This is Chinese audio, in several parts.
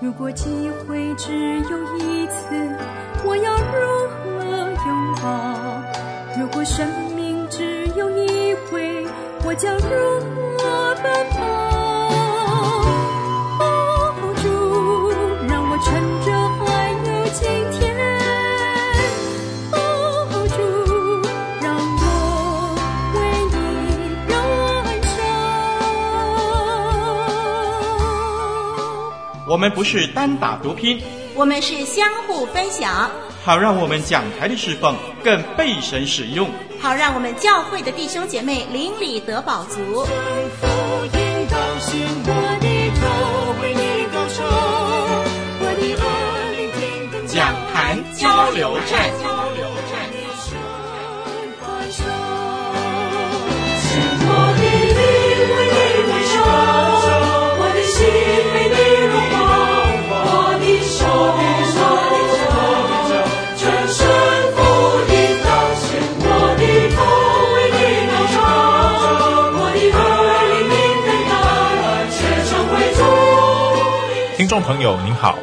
如果机会只有一次，我要如何拥抱？如果生命只有一回，我将如何奔跑？哦，主，让我趁着还有今天。哦，主，让我为你燃烧。 我们不是单打独拼， 我们是相互分享， 好让我们讲台的侍奉更被神使用， 好让我们教会的弟兄姐妹邻里得饱足。 福音高兴我的头为你高唱，我的耳聆听更讲坛交流站。 我的灵为你燃烧，我的心为你融化，我的手全身福音高兴，我的头为你高唱，我的耳聆听更大，切诚为主。 听众朋友您好，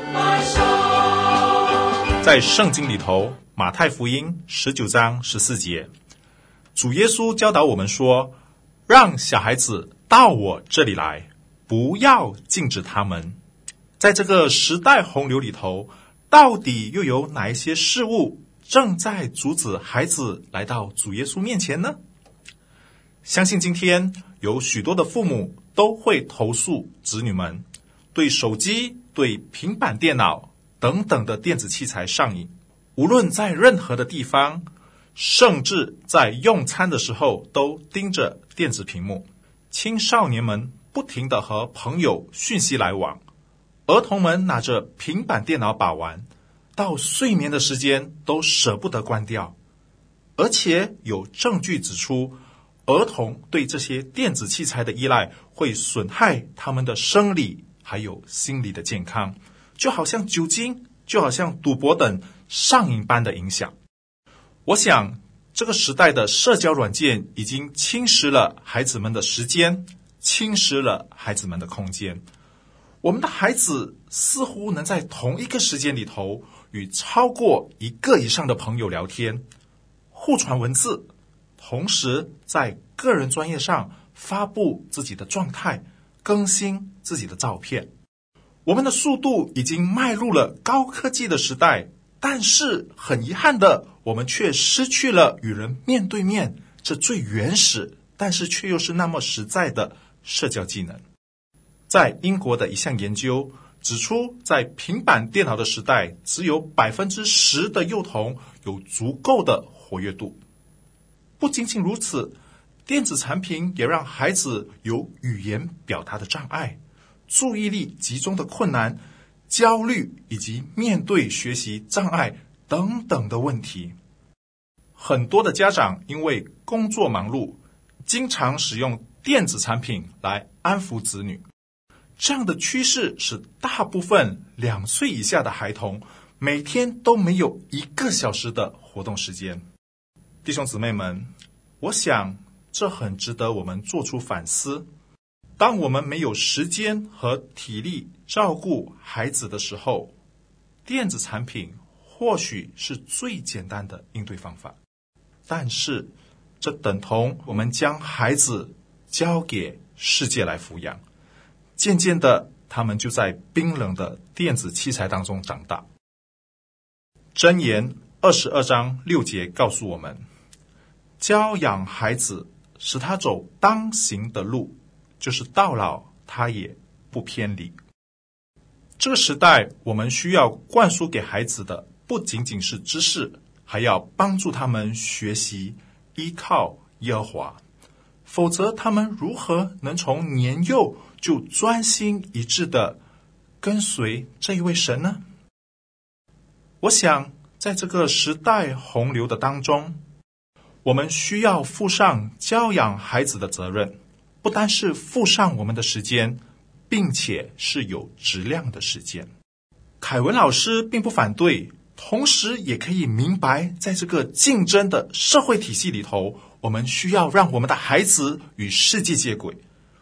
在圣经里头，马太福音19章14节，主耶稣教导我们说，让小孩子到我这里来，不要禁止他们。在这个时代洪流里头，到底又有哪一些事物正在阻止孩子来到主耶稣面前呢？相信今天有许多的父母都会投诉子女们对手机、对平板电脑等等的电子器材上瘾，无论在任何的地方，甚至在用餐的时候都盯着电子屏幕。青少年们不停地和朋友讯息来往，儿童们拿着平板电脑把玩，到睡眠的时间都舍不得关掉。而且有证据指出，儿童对这些电子器材的依赖会损害他们的生理还有心理的健康，就好像酒精，就好像赌博等上瘾般的影响。我想这个时代的社交软件已经侵蚀了孩子们的时间，侵蚀了孩子们的空间。我们的孩子似乎能在同一个时间里头与超过一个以上的朋友聊天，互传文字，同时在个人专页上发布自己的状态，更新自己的照片。我们的速度已经迈入了高科技的时代，但是很遗憾的，我们却失去了与人面对面这最原始但是却又是那么实在的社交技能。在英国的一项研究指出，在平板电脑的时代，只有 10% 的幼童有足够的活跃度。不仅仅如此，电子产品也让孩子有语言表达的障碍，注意力集中的困难，焦虑以及面对学习障碍等等的问题。很多的家长因为工作忙碌，经常使用电子产品来安抚子女。这样的趋势使大部分2岁以下的孩童每天都没有1个小时的活动时间。弟兄姊妹们，我想这很值得我们做出反思。当我们没有时间和体力照顾孩子的时候，电子产品或许是最简单的应对方法，但是这等同我们将孩子交给世界来抚养，渐渐的他们就在冰冷的电子器材当中长大。箴言22章6节告诉我们，教养孩子，使他走当行的路，就是到老他也不偏离。这个时代，我们需要灌输给孩子的不仅仅是知识，还要帮助他们学习依靠耶和华，否则他们如何能从年幼就专心一致地跟随这一位神呢？我想在这个时代洪流的当中，我们需要负上教养孩子的责任，不单是负上我们的时间，并且是有质量的时间。凯文老师并不反对，同时也可以明白，在这个竞争的社会体系里头，我们需要让我们的孩子与世界接轨。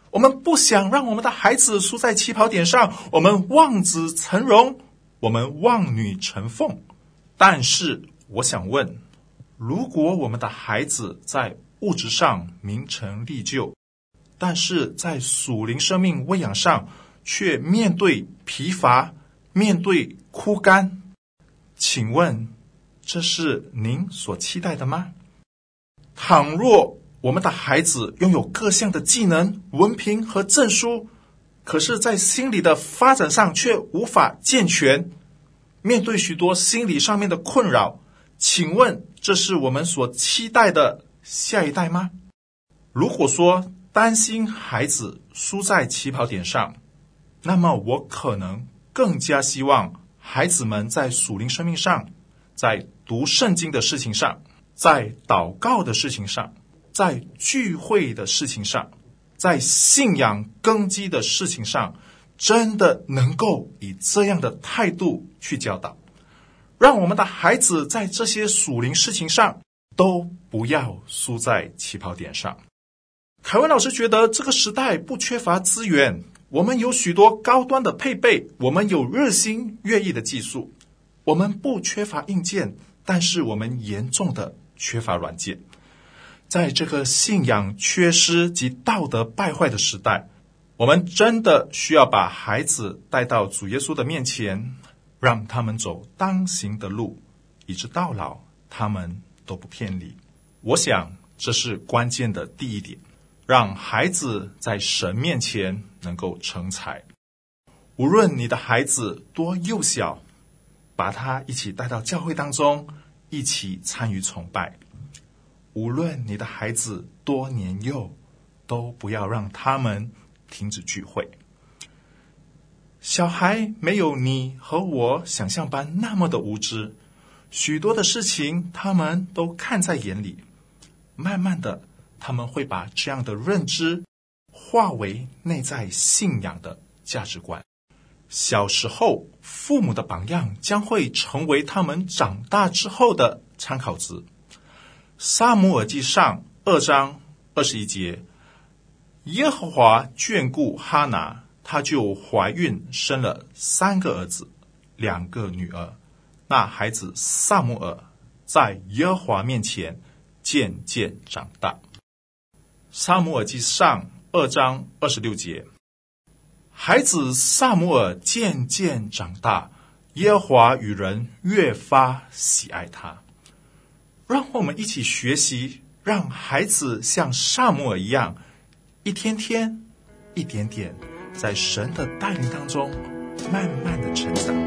我们不想让我们的孩子输在起跑点上，我们望子成龙，我们望女成凤。但是我想问，如果我们的孩子在物质上名成利就，但是在属灵生命喂养上却面对疲乏，面对枯干，请问这是您所期待的吗？倘若我们的孩子拥有各项的技能、文凭和证书，可是在心理的发展上却无法健全，面对许多心理上面的困扰，请问这是我们所期待的下一代吗？如果说担心孩子输在起跑点上，那么我可能更加希望孩子们在属灵生命上，在读圣经的事情上，在祷告的事情上，在聚会的事情上，在信仰根基的事情上，真的能够以这样的态度去教导，让我们的孩子在这些属灵事情上都不要输在起跑点上。凯文老师觉得这个时代不缺乏资源，我们有许多高端的配备，我们有日新月异的技术，我们不缺乏硬件，但是我们严重的缺乏软件。在这个信仰缺失及道德败坏的时代，我们真的需要把孩子带到主耶稣的面前，让他们走当行的路，以致到老他们都不偏离。我想这是关键的第一点，让孩子在神面前能够成才。无论你的孩子多幼小，把他一起带到教会当中，一起参与崇拜。无论你的孩子多年幼，都不要让他们停止聚会。小孩没有你和我想象般那么的无知，许多的事情他们都看在眼里，慢慢的他们会把这样的认知化为内在信仰的价值观。小时候父母的榜样将会成为他们长大之后的参考值。撒母耳记上2章21节，耶和华眷顾哈拿，她就怀孕生了3个儿子2个女儿。那孩子撒母耳在耶和华面前渐渐长大。撒母耳记上2章26节，孩子撒母耳渐渐长大，耶和华与人越发喜爱他。让我们一起学习，让孩子像撒母耳一样，一天天一点点在神的带领当中慢慢的成长。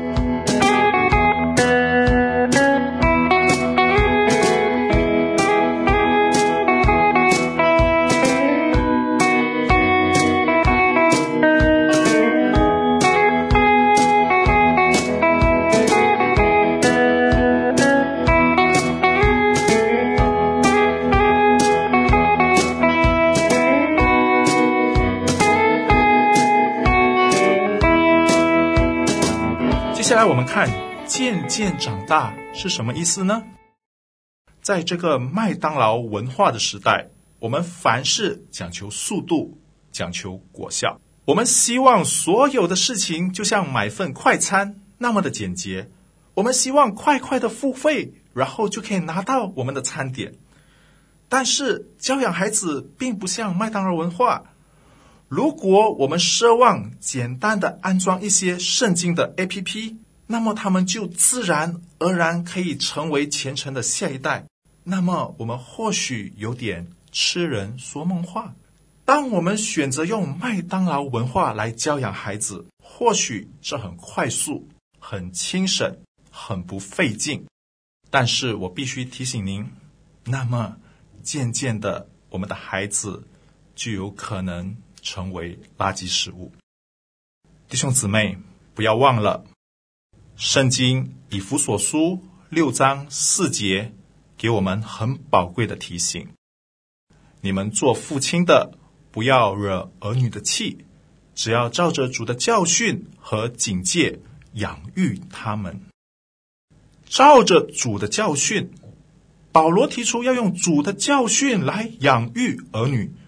接下来我们看渐渐长大是什么意思呢？在这个麦当劳文化的时代，我们凡事讲求速度，讲求果效。我们希望所有的事情就像买份快餐那么的简洁，我们希望快快的付费，然后就可以拿到我们的餐点。但是教养孩子并不像麦当劳文化，如果我们奢望简单的安装一些圣经的 APP， 那么他们就自然而然可以成为虔诚的下一代。那么我们或许有点痴人说梦话。当我们选择用麦当劳文化来教养孩子，或许这很快速，很轻省，很不费劲。但是我必须提醒您，那么渐渐的我们的孩子就有可能成为垃圾食物。弟兄姊妹，不要忘了圣经以弗所书6章4节给我们很宝贵的提醒，你们做父亲的不要惹儿女的气，只要照着主的教训和警戒养育他们。照着主的教训，保罗提出要用主的教训来养育儿女，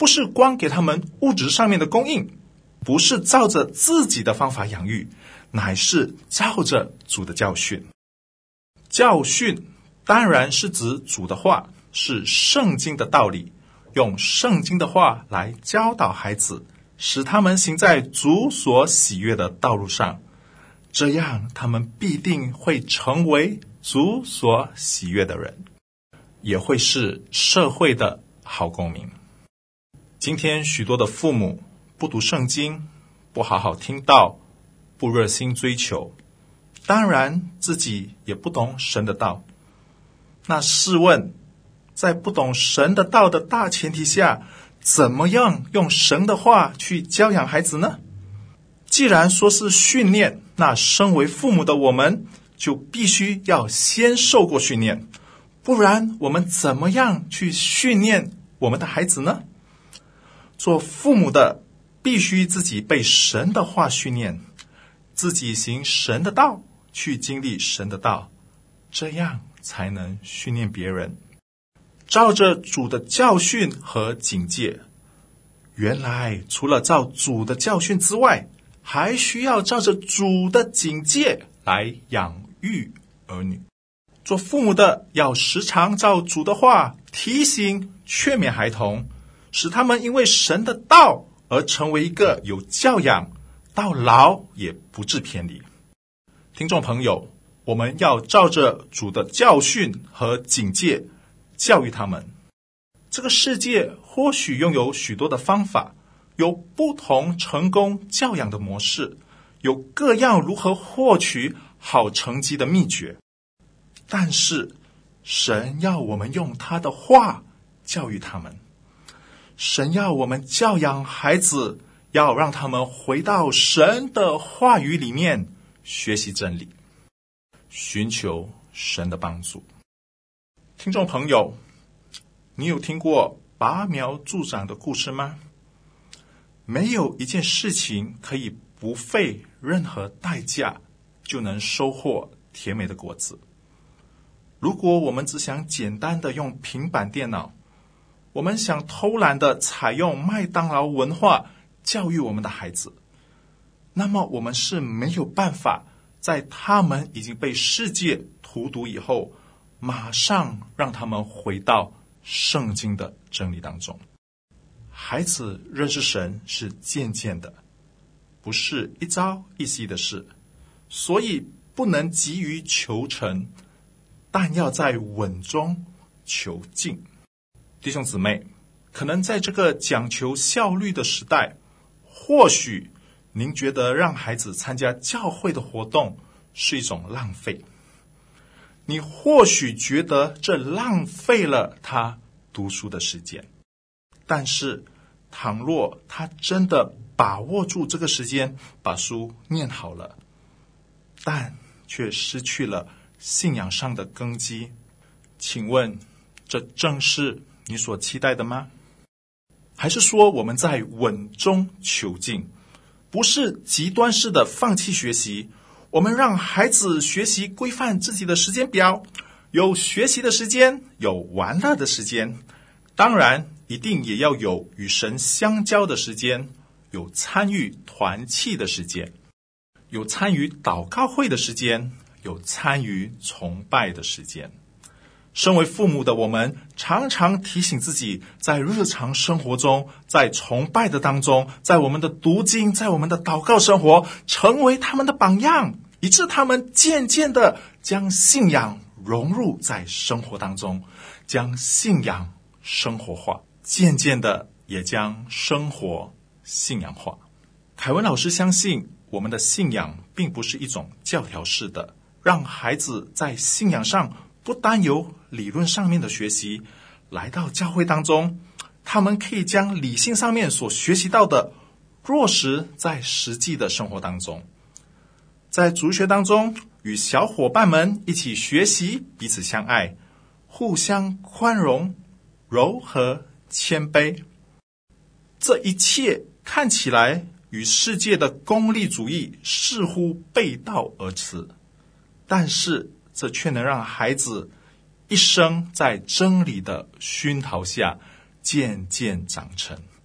不是光给他们物质上面的供应，不是照着自己的方法养育，乃是照着主的教训。教训当然是指主的话，是圣经的道理，用圣经的话来教导孩子，使他们行在主所喜悦的道路上，这样他们必定会成为主所喜悦的人，也会是社会的好公民。今天许多的父母不读圣经，不好好听道，不热心追求，当然自己也不懂神的道。那试问，在不懂神的道的大前提下，怎么样用神的话去教养孩子呢？既然说是训练，那身为父母的我们就必须要先受过训练，不然我们怎么样去训练我们的孩子呢？做父母的必须自己被神的话训练，自己行神的道，去经历神的道，这样才能训练别人。照着主的教训和警戒，原来除了照主的教训之外，还需要照着主的警戒来养育儿女。做父母的要时常照主的话提醒劝勉孩童，使他们因为神的道而成为一个有教养，到老也不致偏离。听众朋友，我们要照着主的教训和警戒教育他们。这个世界或许拥有许多的方法，有不同成功教养的模式，有各样如何获取好成绩的秘诀，但是神要我们用他的话教育他们。神要我们教养孩子，要让他们回到神的话语里面学习真理，寻求神的帮助。听众朋友，你有听过拔苗助长的故事吗？没有一件事情可以不费任何代价就能收获甜美的果子。如果我们只想简单的用平板电脑，我们想偷懒的采用麦当劳文化教育我们的孩子，那么我们是没有办法在他们已经被世界荼毒以后，马上让他们回到圣经的真理当中。孩子认识神是渐渐的，不是一朝一夕的事，所以不能急于求成，但要在稳中求进。弟兄姊妹，可能在这个讲求效率的时代，或许您觉得让孩子参加教会的活动是一种浪费，你或许觉得这浪费了他读书的时间，但是倘若他真的把握住这个时间，把书念好了，但却失去了信仰上的根基，请问这正是你所期待的吗？还是说我们在稳中求进，不是极端式的放弃学习，我们让孩子学习规范自己的时间表，有学习的时间，有玩乐的时间，当然一定也要有与神相交的时间，有参与团契的时间，有参与祷告会的时间，有参与崇拜的时间。身为父母的我们，常常提醒自己，在日常生活中，在崇拜的当中，在我们的读经，在我们的祷告生活，成为他们的榜样，以致他们渐渐的将信仰融入在生活当中，将信仰生活化，渐渐的也将生活信仰化。凯文老师相信，我们的信仰并不是一种教条式的，让孩子在信仰上不单有理论上面的学习，来到教会当中，他们可以将理性上面所学习到的落实在实际的生活当中。在主学当中，与小伙伴们一起学习彼此相爱，互相宽容、柔和、谦卑。这一切看起来与世界的功利主义似乎背道而驰，但是这却能让孩子一生在真理的熏陶下渐渐长成。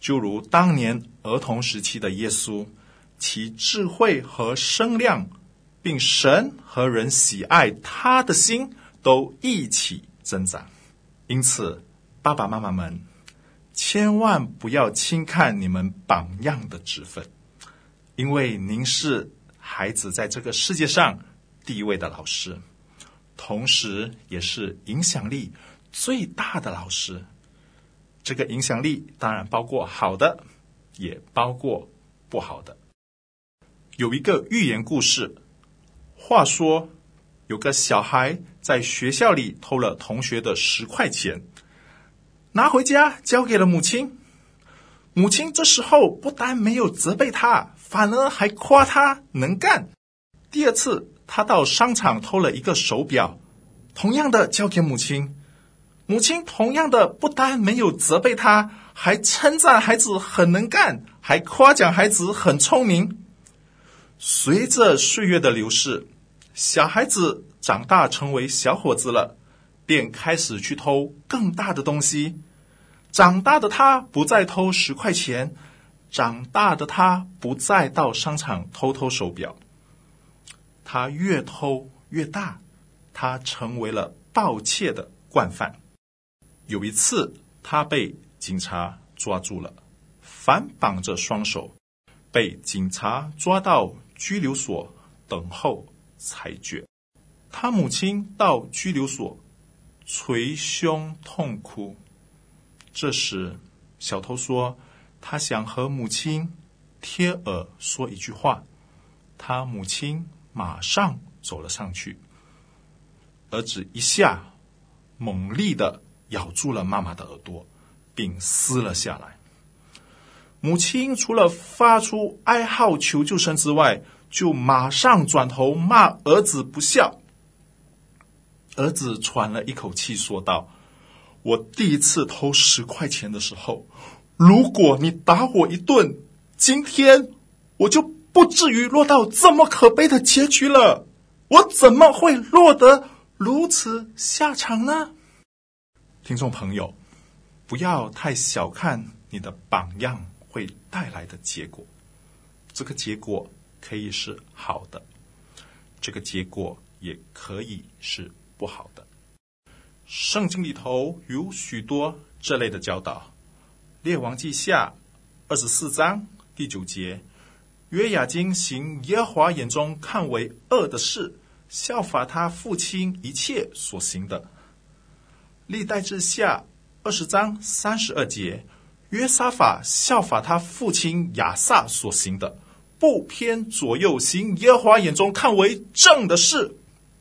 就如当年儿童时期的耶稣，其智慧和声量，并神和人喜爱他的心都一起增长。因此，爸爸妈妈们，千万不要轻看你们榜样的职分，因为您是孩子在这个世界上第一位的老师，同时也是影响力最大的老师。这个影响力当然包括好的，也包括不好的。有一个寓言故事，话说有个小孩在学校里偷了同学的10块钱，拿回家交给了母亲。母亲这时候不但没有责备他，反而还夸他能干。第二次他到商场偷了一个手表，同样的交给母亲。母亲同样的不但没有责备他，还称赞孩子很能干，还夸奖孩子很聪明。随着岁月的流逝，小孩子长大成为小伙子了，便开始去偷更大的东西。长大的他不再偷10块钱，长大的他不再到商场偷手表。他越偷越大，他成为了盗窃的惯犯。有一次，他被警察抓住了，反绑着双手，被警察抓到拘留所等候裁决。他母亲到拘留所捶胸痛哭。这时，小偷说他想和母亲贴耳说一句话，他母亲马上走了上去，儿子一下猛力地咬住了妈妈的耳朵，并撕了下来。母亲除了发出哀号求救声之外，就马上转头骂儿子不孝。儿子喘了一口气说道：我第一次偷10块钱的时候，如果你打我一顿，今天我就不至于落到这么可悲的结局了。我怎么会落得如此下场呢？听众朋友，不要太小看你的榜样会带来的结果。这个结果可以是好的，这个结果也可以是不好的。圣经里头有许多这类的教导。列王记下24章第9节，约雅斤行耶和华眼中看为恶的事，效法他父亲一切所行的。历代志下20章32节，约沙法效法他父亲亚撒所行的，不偏左右，行耶和华眼中看为正的事。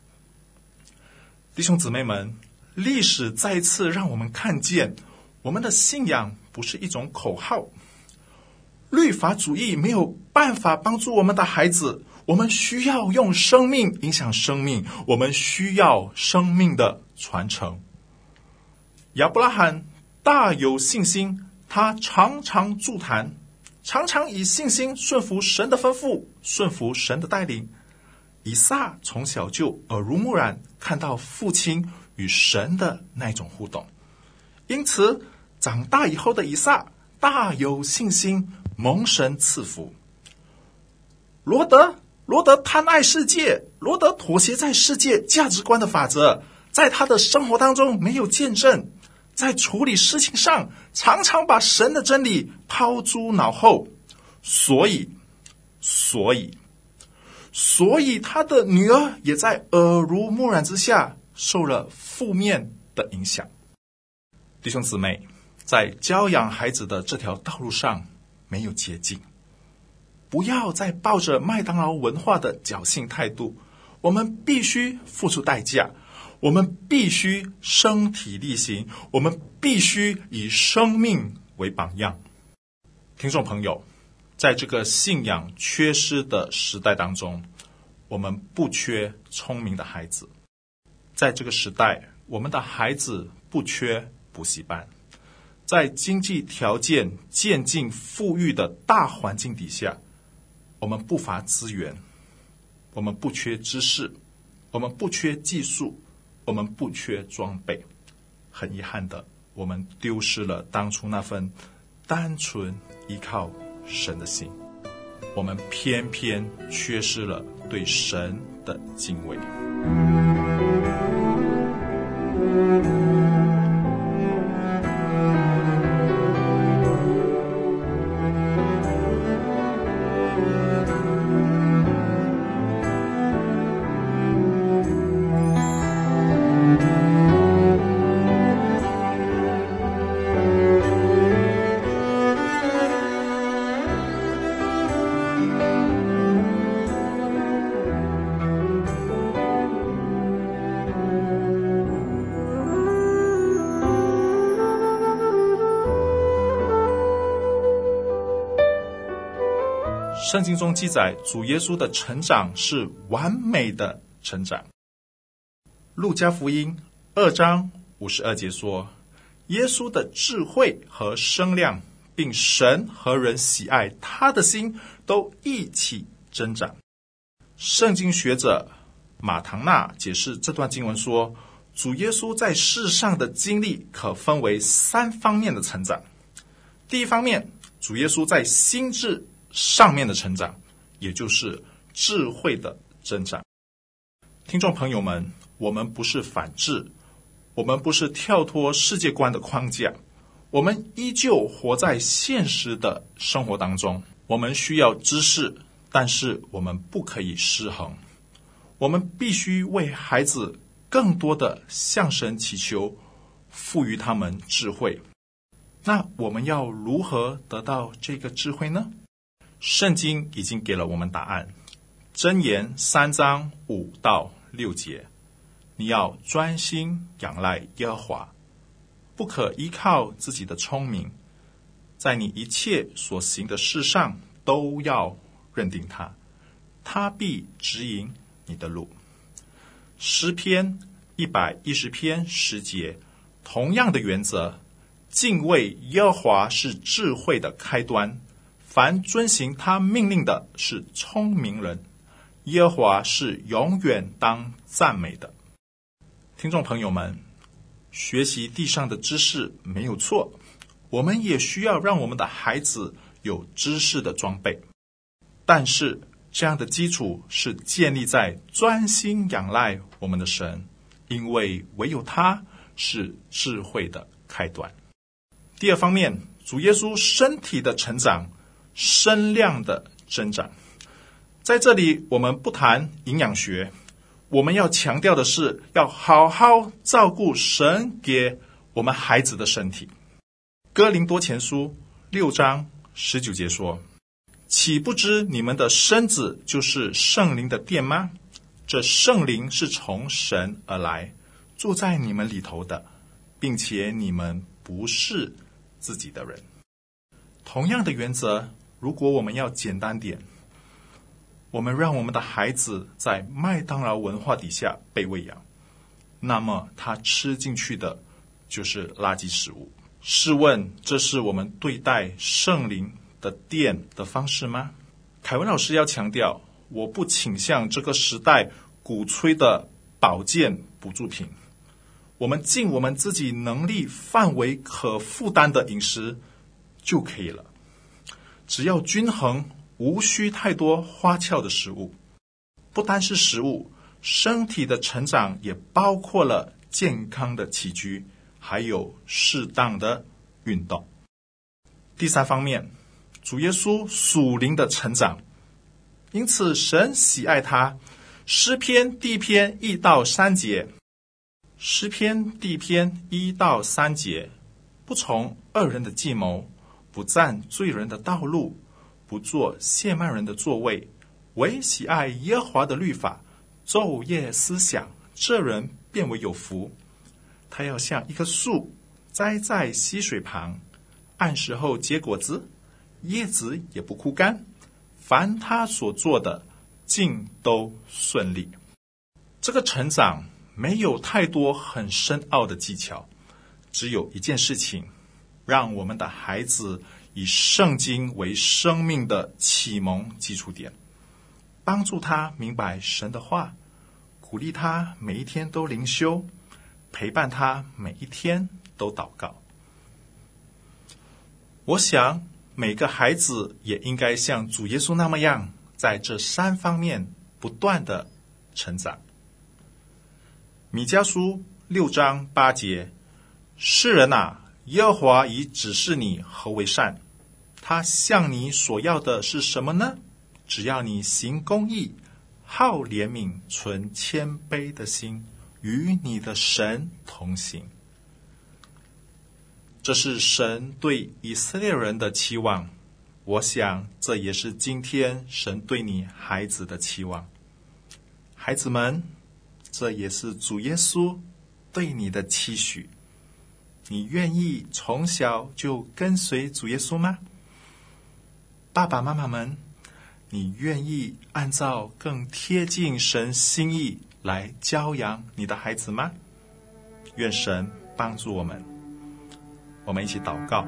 弟兄姊妹们，历史再一次让我们看见，我们的信仰不是一种口号。律法主义没有办法帮助我们的孩子，我们需要用生命影响生命，我们需要生命的传承。亚伯拉罕大有信心，他常常筑坛，常常以信心顺服神的吩咐，顺服神的带领。以撒从小就耳濡目染，看到父亲与神的那种互动，因此长大以后的以撒大有信心，蒙神赐福。罗德贪爱世界，罗德妥协在世界价值观的法则，在他的生活当中没有见证，在处理事情上常常把神的真理抛诸脑后，所以他的女儿也在耳濡目染之下受了负面的影响。弟兄姊妹，在教养孩子的这条道路上没有捷径，不要再抱着麦当劳文化的侥幸态度，我们必须付出代价，我们必须身体力行，我们必须以生命为榜样。听众朋友，在这个信仰缺失的时代当中，我们不缺聪明的孩子。在这个时代，我们的孩子不缺补习班。在经济条件渐进富裕的大环境底下，我们不乏资源，我们不缺知识，我们不缺技术，我们不缺装备。很遗憾的，我们丢失了当初那份单纯依靠神的心，我们偏偏缺失了对神的敬畏。圣经中记载，主耶稣的成长是完美的成长。路加福音2章52节说，耶稣的智慧和声量，并神和人喜爱他的心都一起增长。圣经学者马唐纳解释这段经文说，主耶稣在世上的经历可分为3方面的成长。第一方面，主耶稣在心智上面的成长，也就是智慧的增长。听众朋友们，我们不是反智，我们不是跳脱世界观的框架，我们依旧活在现实的生活当中。我们需要知识，但是我们不可以失衡。我们必须为孩子更多的向神祈求，赋予他们智慧。那我们要如何得到这个智慧呢？圣经已经给了我们答案。箴言3章5到6节，你要专心仰赖耶和华，不可依靠自己的聪明，在你一切所行的事上都要认定他，他必指引你的路。诗篇110篇10节，同样的原则，敬畏耶和华是智慧的开端，凡遵行他命令的是聪明人，耶和华是永远当赞美的。听众朋友们，学习地上的知识没有错，我们也需要让我们的孩子有知识的装备，但是这样的基础是建立在专心仰赖我们的神，因为唯有他是智慧的开端。第二方面，主耶稣身体的成长，身量的增长。在这里我们不谈营养学，我们要强调的是要好好照顾神给我们孩子的身体。哥林多前书6章19节说，岂不知你们的身子就是圣灵的殿吗？这圣灵是从神而来，住在你们里头的，并且你们不是自己的人。同样的原则，如果我们要简单点，我们让我们的孩子在麦当劳文化底下被喂养，那么他吃进去的就是垃圾食物。试问，这是我们对待圣灵的殿的方式吗？凯文老师要强调，我不倾向这个时代鼓吹的保健补助品，我们尽我们自己能力范围可负担的饮食就可以了，只要均衡，无需太多花俏的食物。不单是食物，身体的成长也包括了健康的起居，还有适当的运动。第三方面，主耶稣属灵的成长，因此神喜爱他。诗篇第1篇1到3节，诗篇第1篇1到3节，不从恶人的计谋，不站罪人的道路，不坐亵慢人的座位，唯喜爱耶和华的律法，昼夜思想，这人便为有福。他要像一棵树栽在溪水旁，按时候结果子，叶子也不枯干，凡他所做的尽都顺利。这个成长没有太多很深奥的技巧，只有一件事情，让我们的孩子以圣经为生命的启蒙基础点，帮助他明白神的话，鼓励他每一天都灵修，陪伴他每一天都祷告。 我想每个孩子也应该像主耶稣那么样，在这3方面不断的成长。米迦书6章8节，世人啊，耶和华已指示你何为善，他向你所要的是什么呢？只要你行公义，好怜悯，存谦卑的心，与你的神同行。这是神对以色列人的期望，我想这也是今天神对你孩子的期望。孩子们，这也是主耶稣对你的期许。你愿意从小就跟随主耶稣吗？爸爸妈妈们，你愿意按照更贴近神心意来教养你的孩子吗？愿神帮助我们。我们一起祷告。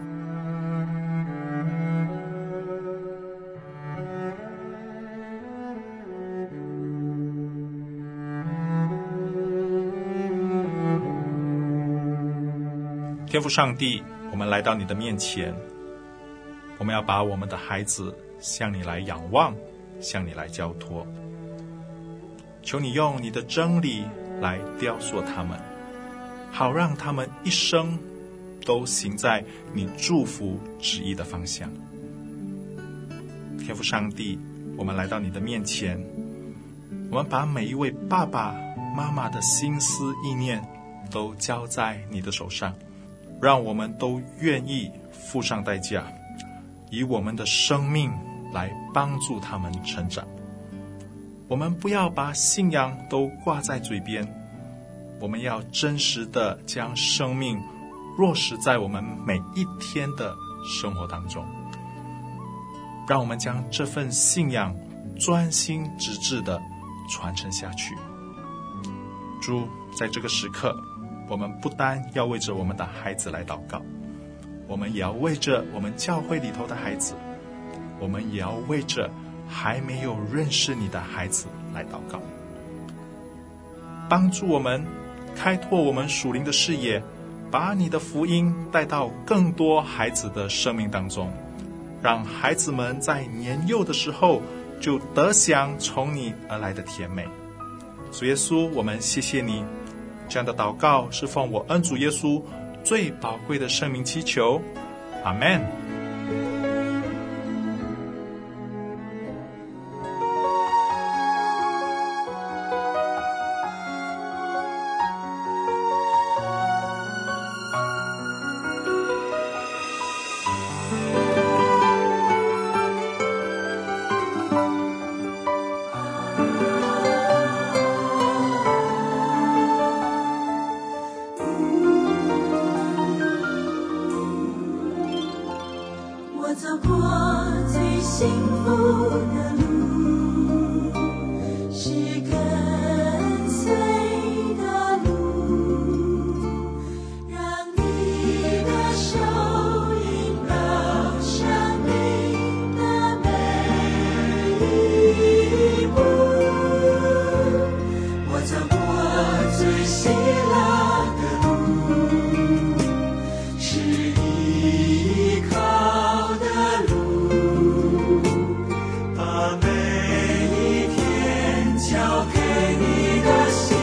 天父上帝，我们来到你的面前，我们要把我们的孩子向你来仰望，向你来交托。求你用你的真理来雕塑他们，好让他们一生都行在你祝福旨意的方向。天父上帝，我们来到你的面前，我们把每一位爸爸妈妈的心思意念都交在你的手上，让我们都愿意付上代价，以我们的生命来帮助他们成长。我们不要把信仰都挂在嘴边，我们要真实的将生命落实在我们每一天的生活当中。让我们将这份信仰专心致志的传承下去。主，在这个时刻，我们不单要为着我们的孩子来祷告，我们也要为着我们教会里头的孩子，我们也要为着还没有认识你的孩子来祷告。帮助我们开拓我们属灵的视野，把你的福音带到更多孩子的生命当中，让孩子们在年幼的时候就得享从你而来的甜美。主耶稣，我们谢谢你，这样的祷告是奉我恩主耶稣最宝贵的圣名祈求，阿们。 我走过最幸福的路，是跟随的路，让你的手引导生命的每一步。我走过最喜乐的路，是依靠的路，把每一天交给你的心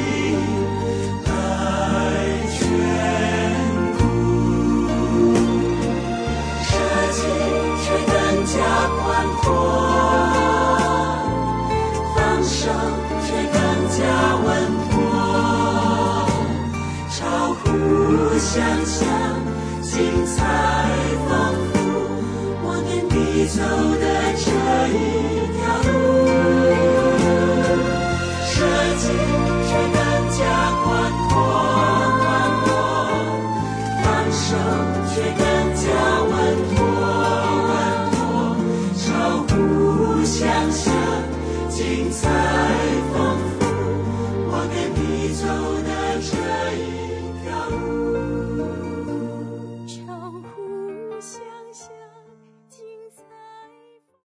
来眷顾，设计却更加宽阔，放手却更加稳妥，超乎想象，精彩丰富，我跟你走的这一条路，设计却更加宽阔，放手却更加稳妥，超乎想象，精彩